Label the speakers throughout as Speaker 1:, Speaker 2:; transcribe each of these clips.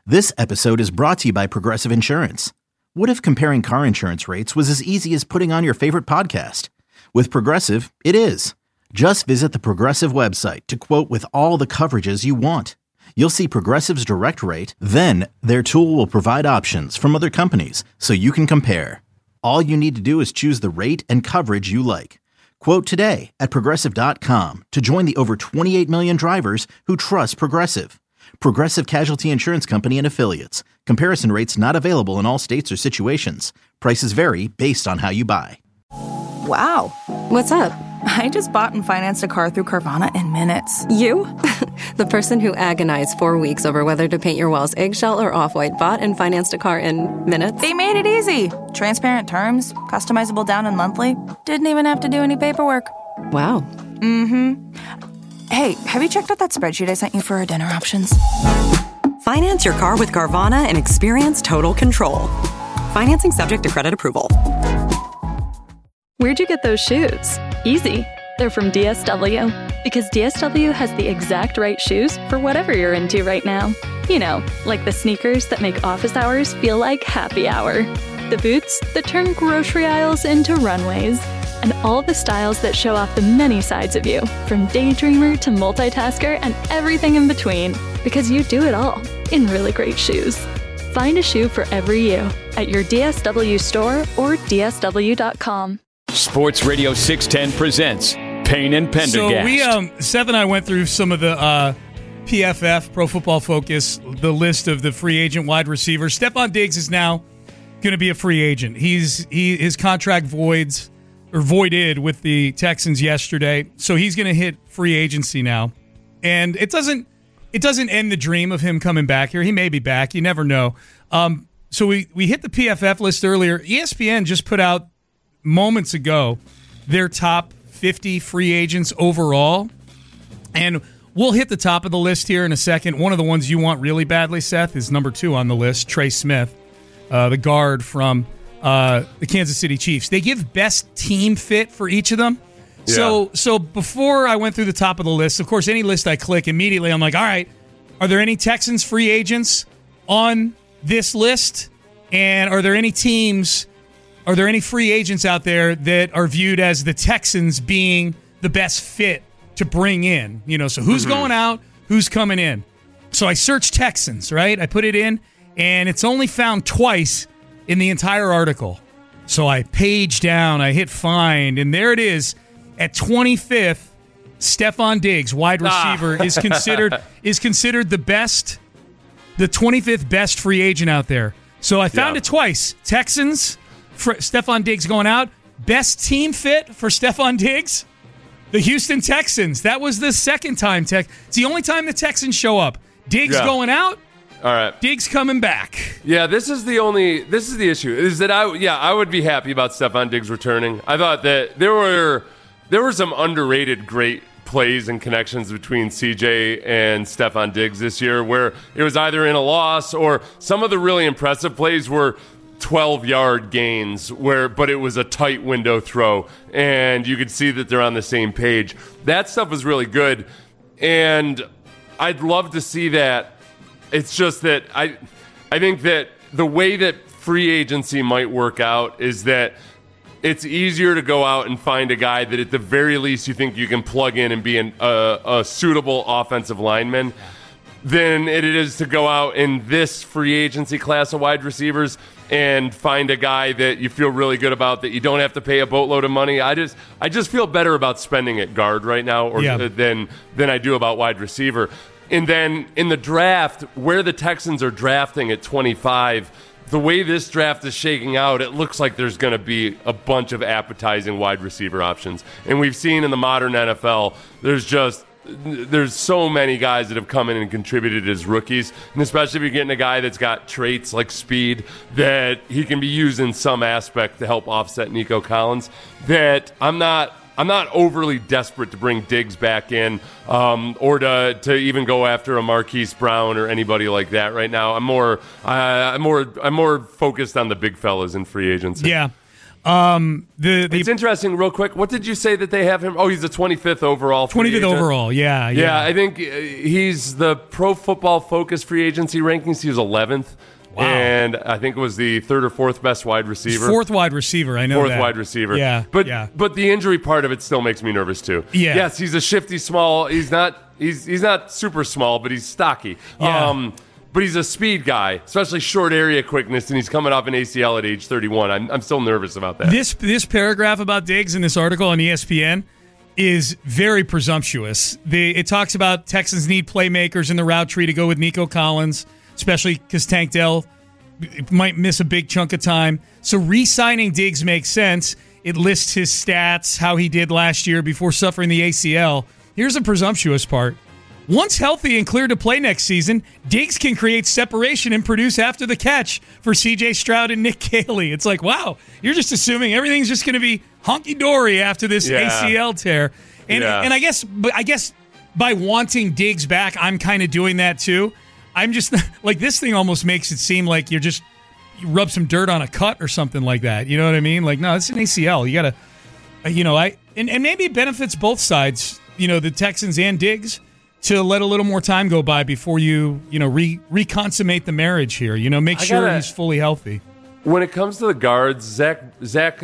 Speaker 1: This episode is brought to you by Progressive Insurance. What if comparing car insurance rates was as easy as putting on your favorite podcast? With Progressive, it is. Just visit the Progressive website to quote with all the coverages you want. You'll see Progressive's direct rate, then their tool will provide options from other companies so you can compare. All you need to do is choose the rate and coverage you like. Quote today at Progressive.com to join the over 28 million drivers who trust Progressive. Progressive Casualty Insurance Company and Affiliates. Comparison rates not available in all states or situations. Prices vary based on how you buy.
Speaker 2: Wow.
Speaker 3: What's up?
Speaker 2: I just bought and financed a car through Carvana in minutes.
Speaker 3: You? The person who agonized 4 weeks over whether to paint your walls eggshell or off-white bought and financed a car in minutes?
Speaker 2: They made it easy. Transparent terms, customizable down and monthly. Didn't even have to do any paperwork.
Speaker 3: Wow.
Speaker 2: Mm-hmm. Hey, have you checked out that spreadsheet I sent you for our dinner options?
Speaker 4: Finance your car with Carvana and experience total control. Financing subject to credit approval.
Speaker 5: Where'd you get those shoes? Easy. They're from DSW. Because DSW has the exact right shoes for whatever you're into right now. You know, like the sneakers that make office hours feel like happy hour. The boots that turn grocery aisles into runways. And all the styles that show off the many sides of you, from daydreamer to multitasker and everything in between. Because you do it all in really great shoes. Find a shoe for every you at your DSW store or DSW.com.
Speaker 6: Sports Radio 610 presents Payne and Pendergast.
Speaker 7: So Seth and I went through some of the PFF, Pro Football Focus, the list of the free agent wide receivers. Stefon Diggs is now going to be a free agent. His contract voided with the Texans yesterday, so he's going to hit free agency now. And it doesn't end the dream of him coming back here. He may be back. You never know. So we hit the PFF list earlier. ESPN just put out moments ago their top 50 free agents overall. And we'll hit the top of the list here in a second. One of the ones you want really badly, Seth, is number 2 on the list, Trey Smith, the guard from the Kansas City Chiefs. They give best team fit for each of them. Yeah. So before I went through the top of the list, of course, any list I click, immediately I'm like, all right, are there any Texans free agents on this list? And are there any free agents out there that are viewed as the Texans being the best fit to bring in? You know, so who's going out, who's coming in? So I searched Texans, right? I put it in, and it's only found twice in the entire article. So I page down, I hit find, and there it is. At 25th, Stefon Diggs, wide receiver, is considered the 25th best free agent out there. So I found it twice. Texans, Stefon Diggs going out. Best team fit for Stefon Diggs, the Houston Texans. That was the second time. It's the only time the Texans show up. Diggs going out.
Speaker 8: All right.
Speaker 7: Diggs coming back.
Speaker 8: Yeah, this is the issue, is that I would be happy about Stefon Diggs returning. I thought that there were some underrated great plays and connections between CJ and Stefon Diggs this year where it was either in a loss or some of the really impressive plays were 12-yard gains but it was a tight window throw and you could see that they're on the same page. That stuff was really good and I'd love to see that. It's just that I think that the way that free agency might work out is that it's easier to go out and find a guy that at the very least you think you can plug in and be a suitable offensive lineman than it is to go out in this free agency class of wide receivers and find a guy that you feel really good about that you don't have to pay a boatload of money. I just feel better about spending at guard right now than I do about wide receiver. And then in the draft, where the Texans are drafting at 25, the way this draft is shaking out, it looks like there's going to be a bunch of appetizing wide receiver options. And we've seen in the modern NFL, there's so many guys that have come in and contributed as rookies. And especially if you're getting a guy that's got traits like speed, that he can be used in some aspect to help offset Nico Collins, that I'm not overly desperate to bring Diggs back in or to even go after a Marquise Brown or anybody like that right now. I'm more focused on the big fellas in free agency.
Speaker 7: Yeah.
Speaker 8: It's interesting, real quick. What did you say that they have him? Oh, he's the 25th overall free
Speaker 7: 25th
Speaker 8: agent.
Speaker 7: overall, yeah.
Speaker 8: I think he's the Pro Football Focus free agency rankings. He was 11th. Wow. And I think it was the third or fourth best wide receiver.
Speaker 7: Fourth wide receiver, I know
Speaker 8: Fourth
Speaker 7: that.
Speaker 8: wide receiver.
Speaker 7: Yeah.
Speaker 8: But the injury part of it still makes me nervous too.
Speaker 7: Yeah.
Speaker 8: Yes, he's a shifty small. He's not super small, but he's stocky.
Speaker 7: Yeah.
Speaker 8: But he's a speed guy, especially short area quickness, and he's coming off an ACL at age 31. I'm still nervous about that.
Speaker 7: This paragraph about Diggs in this article on ESPN is very presumptuous. It talks about Texans need playmakers in the route tree to go with Nico Collins, especially because Tank Dell might miss a big chunk of time. So re-signing Diggs makes sense. It lists his stats, how he did last year before suffering the ACL. Here's the presumptuous part. Once healthy and clear to play next season, Diggs can create separation and produce after the catch for C.J. Stroud and Nick Caley. It's like, wow, you're just assuming everything's just going to be hunky-dory after this ACL tear. And I guess by wanting Diggs back, I'm kind of doing that too. I'm just like, this thing almost makes it seem like you rub some dirt on a cut or something like that. You know what I mean? Like, no, it's an ACL. You got to, and maybe it benefits both sides, the Texans and Diggs, to let a little more time go by before you reconsummate the marriage here. Make sure he's fully healthy.
Speaker 8: When it comes to the guards, Zach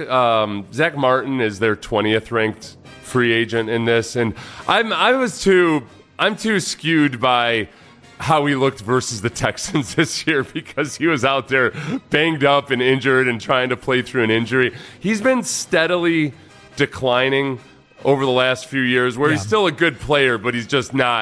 Speaker 8: Martin is their 20th ranked free agent in this, and I'm too skewed by how he looked versus the Texans this year because he was out there banged up and injured and trying to play through an injury. He's been steadily declining over the last few years, where he's still a good player, but he's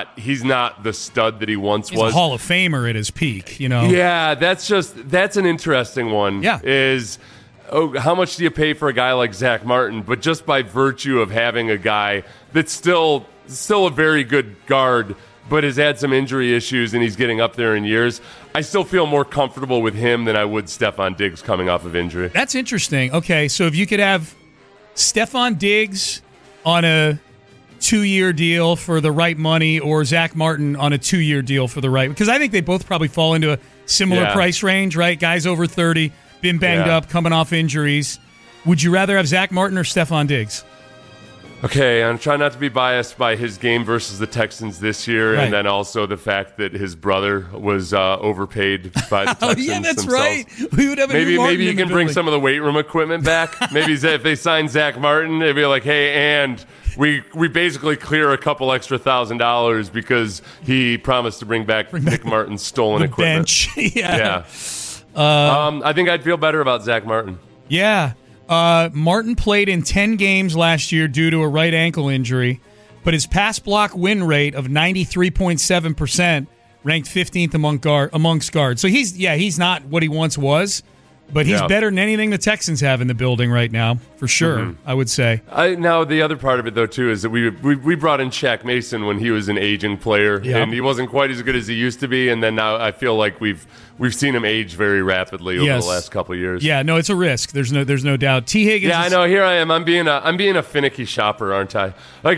Speaker 8: not the stud that he once was.
Speaker 7: He's a Hall of Famer at his peak,
Speaker 8: Yeah, that's an interesting one.
Speaker 7: Yeah.
Speaker 8: Is how much do you pay for a guy like Zach Martin? But just by virtue of having a guy that's still a very good guard, but has had some injury issues and he's getting up there in years, I still feel more comfortable with him than I would Stefon Diggs coming off of injury.
Speaker 7: That's interesting. Okay, so if you could have Stefon Diggs on a 2-year deal for the right money, or Zach Martin on a 2-year deal for the right, because I think they both probably fall into a similar price range, right? Guys over 30, been banged up, coming off injuries. Would you rather have Zach Martin or Stefon Diggs?
Speaker 8: Okay, I'm trying not to be biased by his game versus the Texans this year, and then also the fact that his brother was overpaid by the Texans.
Speaker 7: Yeah, that's
Speaker 8: themselves.
Speaker 7: Right. We would have
Speaker 8: maybe you can bring some of the weight room equipment back. Maybe if they sign Zach Martin, they'd be like, hey, and we basically clear a couple extra $1,000 because he promised to bring back Nick Martin's stolen equipment.
Speaker 7: Bench.
Speaker 8: Yeah. I think I'd feel better about Zach Martin.
Speaker 7: Yeah. Martin played in 10 games last year due to a right ankle injury, but his pass block win rate of 93.7% ranked 15th amongst guards. So he's not what he once was, but he's better than anything the Texans have in the building right now, for sure, I would say.
Speaker 8: Now, the other part of it, though, too, is that we brought in Shaq Mason when he was an aging player, and he wasn't quite as good as he used to be, and then now I feel like we've seen him age very rapidly over the last couple of years.
Speaker 7: Yeah, no, it's a risk. There's no doubt. T. Higgins.
Speaker 8: Yeah, I know. Here I am. I'm being a finicky shopper, aren't I?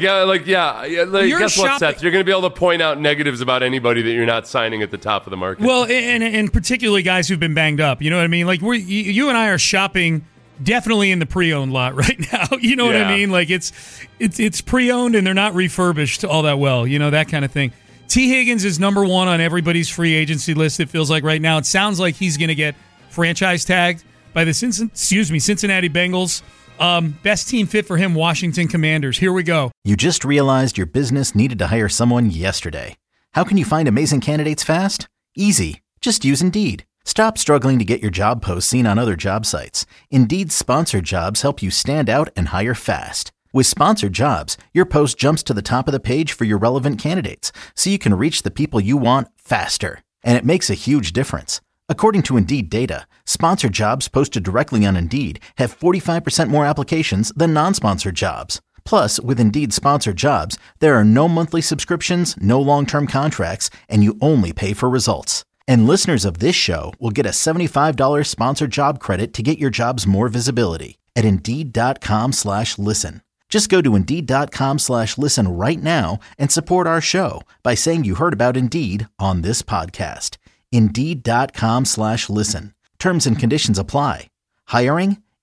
Speaker 8: Guess what, Seth? You're going to be able to point out negatives about anybody that you're not signing at the top of the market.
Speaker 7: Well, and particularly guys who've been banged up. You know what I mean? Like you and I are shopping definitely in the pre-owned lot right now. You know what I mean? Like it's pre-owned and they're not refurbished all that well. That kind of thing. T. Higgins is number one on everybody's free agency list, it feels like right now. It sounds like he's going to get franchise tagged by the Cincinnati Bengals. Best team fit for him, Washington Commanders. Here we go.
Speaker 1: You just realized your business needed to hire someone yesterday. How can you find amazing candidates fast? Easy. Just use Indeed. Stop struggling to get your job posts seen on other job sites. Indeed's sponsored jobs help you stand out and hire fast. With sponsored jobs, your post jumps to the top of the page for your relevant candidates, so you can reach the people you want faster. And it makes a huge difference. According to Indeed data, sponsored jobs posted directly on Indeed have 45% more applications than non-sponsored jobs. Plus, with Indeed sponsored jobs, there are no monthly subscriptions, no long-term contracts, and you only pay for results. And listeners of this show will get a $75 sponsored job credit to get your jobs more visibility at Indeed.com/listen. Just go to Indeed.com/listen right now and support our show by saying you heard about Indeed on this podcast. Indeed.com/listen. Terms and conditions apply. Hiring?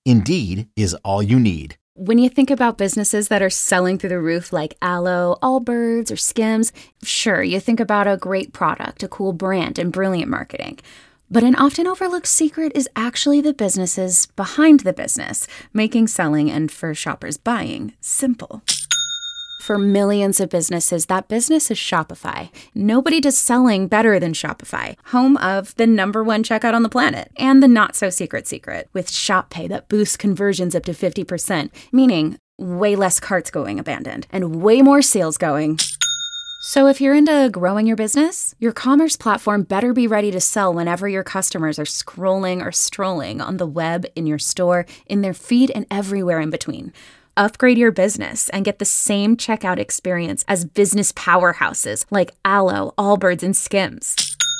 Speaker 1: Indeed is all you need.
Speaker 9: When you think about businesses that are selling through the roof like Aloe, Allbirds, or Skims, sure, you think about a great product, a cool brand, and brilliant marketing. But an often overlooked secret is actually the businesses behind the business, making selling and for shoppers buying simple. For millions of businesses, that business is Shopify. Nobody does selling better than Shopify, home of the #1 checkout on the planet and the not-so-secret secret with Shop Pay that boosts conversions up to 50%, meaning way less carts going abandoned and way more sales going. So if you're into growing your business, your commerce platform better be ready to sell whenever your customers are scrolling or strolling on the web, in your store, in their feed, and everywhere in between. Upgrade your business and get the same checkout experience as business powerhouses like Aloe, Allbirds, and Skims.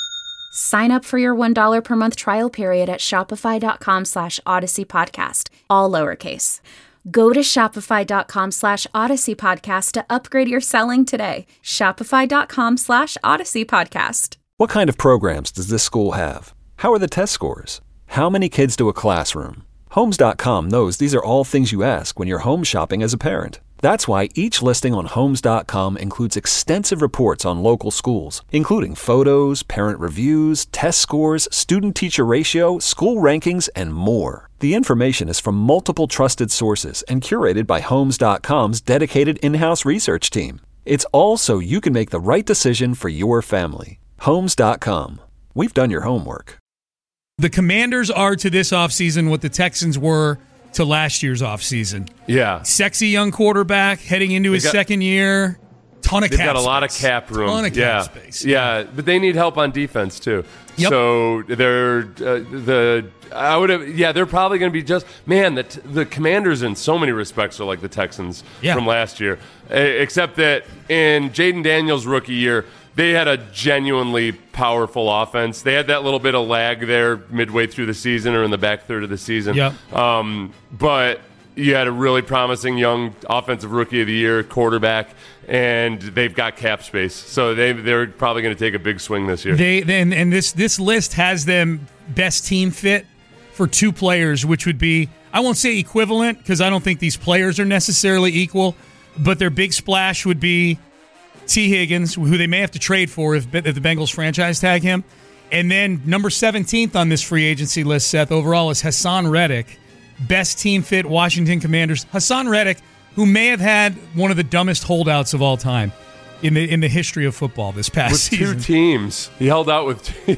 Speaker 9: Sign up for your $1 per month trial period at shopify.com/Odyssey Podcast, all lowercase. Go to shopify.com/Odyssey Podcast to upgrade your selling today. Shopify.com/Odyssey Podcast.
Speaker 10: What kind of programs does this school have? How are the test scores? How many kids do a classroom? Homes.com knows these are all things you ask when you're home shopping as a parent. That's why each listing on Homes.com includes extensive reports on local schools, including photos, parent reviews, test scores, student-teacher ratio, school rankings, and more. The information is from multiple trusted sources and curated by Homes.com's dedicated in-house research team. It's all so you can make the right decision for your family. Homes.com. We've done your homework.
Speaker 7: The Commanders are to this offseason what the Texans were to last year's offseason.
Speaker 8: Yeah.
Speaker 7: Sexy young quarterback heading into his second year. Ton of cap space.
Speaker 8: They've got a lot of cap room.
Speaker 7: Ton of cap space.
Speaker 8: Yeah, but they need help on defense too.
Speaker 7: Yep.
Speaker 8: So they're they're probably going to be just the Commanders in so many respects are like the Texans from last year, except that in Jaden Daniels' rookie year, they had a genuinely powerful offense. They had that little bit of lag there midway through the season or in the back third of the season.
Speaker 7: Yep.
Speaker 8: But you had a really promising young offensive rookie of the year quarterback, and they've got cap space. So they're probably going to take a big swing this year.
Speaker 7: This list has them best team fit for two players, which would be, I won't say equivalent because I don't think these players are necessarily equal, but their big splash would be T. Higgins, who they may have to trade for if the Bengals franchise tag him. And then number 17th on this free agency list, Seth, overall is Hassan Reddick. Best team fit Washington Commanders. Hassan Reddick, who may have had one of the dumbest holdouts of all time in the history of football this past season.
Speaker 8: With two teams. He held out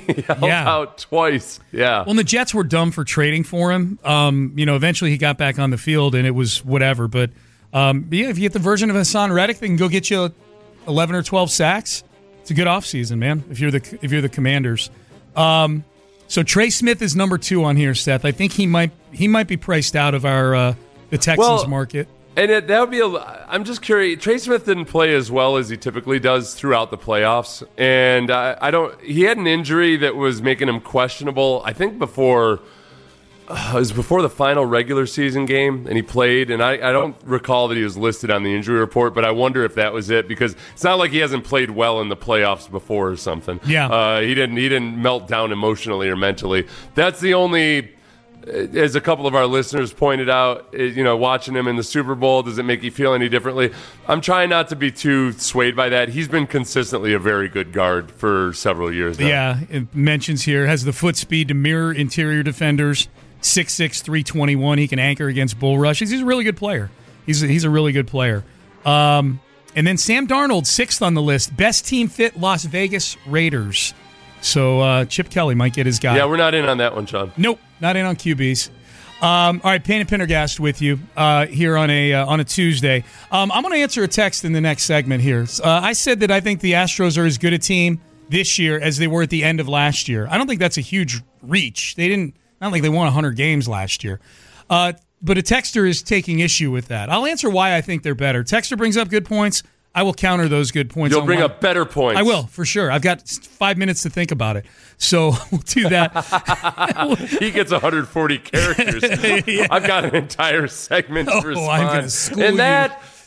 Speaker 8: out twice. Yeah.
Speaker 7: Well, and the Jets were dumb for trading for him. Eventually he got back on the field and it was whatever. But if you get the version of Hassan Reddick, they can go get you 11 or 12 sacks. It's a good offseason, man, if you're the Commanders. So Trey Smith is number 2 on here, Seth. I think he might be priced out of our the Texans market.
Speaker 8: And that would be I'm just curious. Trey Smith didn't play as well as he typically does throughout the playoffs, and he had an injury that was making him questionable. I think before the final regular season game, and he played, and I don't recall that he was listed on the injury report, but I wonder if that was it, because it's not like he hasn't played well in the playoffs before or something.
Speaker 7: Yeah.
Speaker 8: He didn't melt down emotionally or mentally. That's the only, as a couple of our listeners pointed out, watching him in the Super Bowl, does it make you feel any differently? I'm trying not to be too swayed by that. He's been consistently a very good guard for several years now.
Speaker 7: Yeah, it mentions here, has the foot speed to mirror interior defenders. 6'6", 321. He can anchor against bull rushes. He's a really good player. He's a really good player. And then Sam Darnold, 6th on the list. Best team fit, Las Vegas Raiders. So Chip Kelly might get his guy.
Speaker 8: Yeah, we're not in on that one, Sean.
Speaker 7: Nope, not in on QBs. All right, Payne and Pendergast with you here on a Tuesday. I'm going to answer a text in the next segment here. I said that I think the Astros are as good a team this year as they were at the end of last year. I don't think that's a huge reach. Not like they won 100 games last year. But a texter is taking issue with that. I'll answer why I think they're better. Texter brings up good points. I will counter those good points.
Speaker 8: You'll bring up better points.
Speaker 7: I will, for sure. I've got 5 minutes to think about it. So we'll do that.
Speaker 8: He gets 140 characters. Yeah. I've got an entire segment to respond.
Speaker 7: I'm going to school
Speaker 8: and that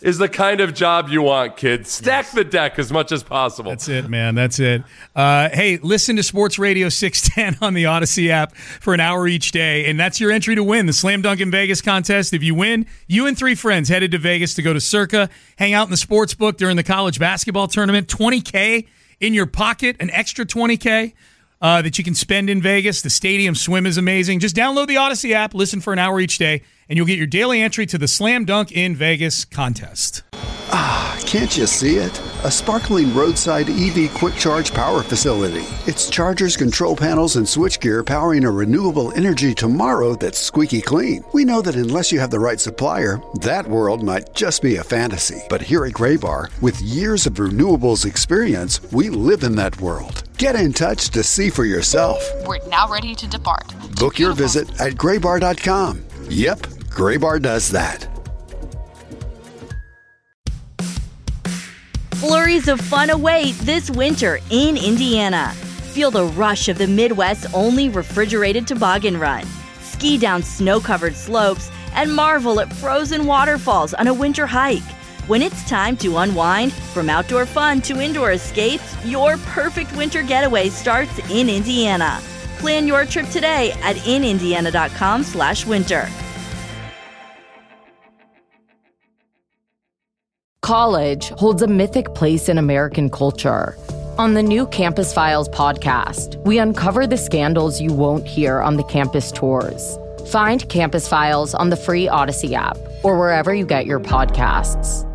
Speaker 8: is the kind of job you want, kids. Stack the deck as much as possible.
Speaker 7: That's it, man. That's it. Hey, listen to Sports Radio 610 on the Odyssey app for an hour each day, and that's your entry to win the Slam Dunk in Vegas contest. If you win, you and 3 friends headed to Vegas to go to Circa, hang out in the sports book during the college basketball tournament. $20K in your pocket, an extra $20K that you can spend in Vegas. The stadium swim is amazing. Just download the Odyssey app, listen for an hour each day, and you'll get your daily entry to the Slam Dunk in Vegas contest.
Speaker 11: Ah, can't you see it? A sparkling roadside EV quick charge power facility. It's chargers, control panels, and switchgear powering a renewable energy tomorrow that's squeaky clean. We know that unless you have the right supplier, that world might just be a fantasy. But here at Graybar, with years of renewables experience, we live in that world. Get in touch to see for yourself.
Speaker 12: We're now ready to depart.
Speaker 11: Book your visit at graybar.com. Yep, Graybar does that.
Speaker 13: Flurries of fun await this winter in Indiana. Feel the rush of the Midwest's only refrigerated toboggan run. Ski down snow-covered slopes and marvel at frozen waterfalls on a winter hike. When it's time to unwind, from outdoor fun to indoor escapes, your perfect winter getaway starts in Indiana. Plan your trip today at inindiana.com/winter.
Speaker 14: College holds a mythic place in American culture. On the new Campus Files podcast, we uncover the scandals you won't hear on the campus tours. Find Campus Files on the free Odyssey app or wherever you get your podcasts.